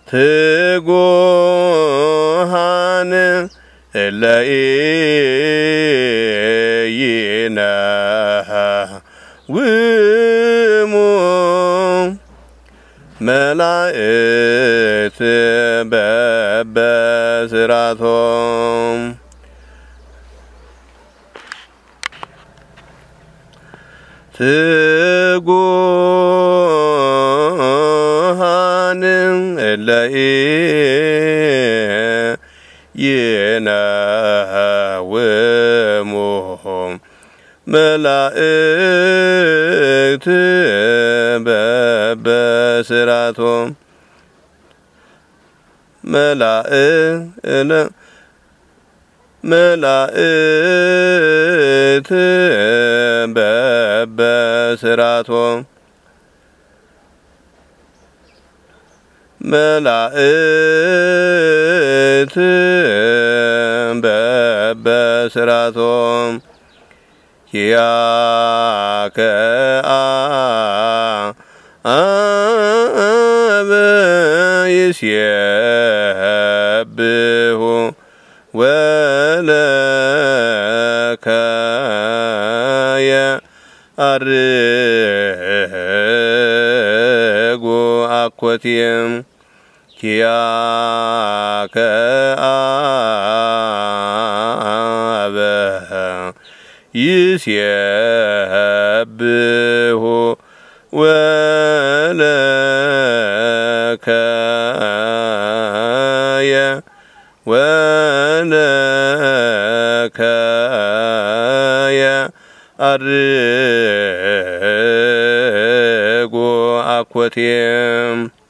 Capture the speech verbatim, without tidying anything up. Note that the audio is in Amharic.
ትጉሃን እለ ኢይነውሙ መላእክት በበስራቶም ትጉሃን እለ ኢይነውሙ መላእክት በበስራቶም መላእክት መላእክት በበስራቶም መላእክት በበስራቶም ኪያከ አብ ይሴብሑ ወለከ የዐርጉ አኮቴም ኪያከ አብ ይሴብሑ ወለከ ወለከ የዐርጉ አኮቴም